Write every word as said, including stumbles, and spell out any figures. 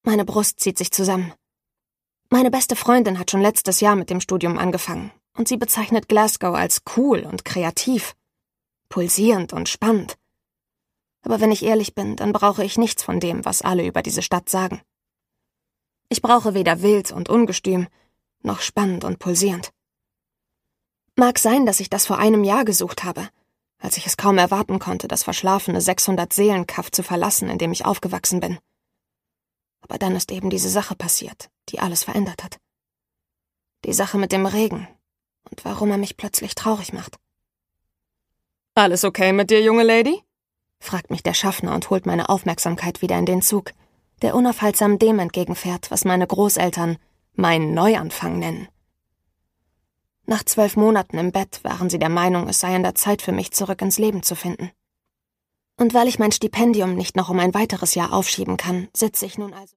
Meine Brust zieht sich zusammen. Meine beste Freundin hat schon letztes Jahr mit dem Studium angefangen und sie bezeichnet Glasgow als cool und kreativ, pulsierend und spannend. Aber wenn ich ehrlich bin, dann brauche ich nichts von dem, was alle über diese Stadt sagen. Ich brauche weder wild und ungestüm, noch spannend und pulsierend. Mag sein, dass ich das vor einem Jahr gesucht habe, als ich es kaum erwarten konnte, das verschlafene sechshundert-Seelen-Kaff zu verlassen, in dem ich aufgewachsen bin. Aber dann ist eben diese Sache passiert, die alles verändert hat. Die Sache mit dem Regen und warum er mich plötzlich traurig macht. »Alles okay mit dir, junge Lady?« fragt mich der Schaffner und holt meine Aufmerksamkeit wieder in den Zug, der unaufhaltsam dem entgegenfährt, was meine Großeltern meinen Neuanfang nennen. Nach zwölf Monaten im Bett waren sie der Meinung, es sei an der Zeit für mich, zurück ins Leben zu finden. Und weil ich mein Stipendium nicht noch um ein weiteres Jahr aufschieben kann, sitze ich nun also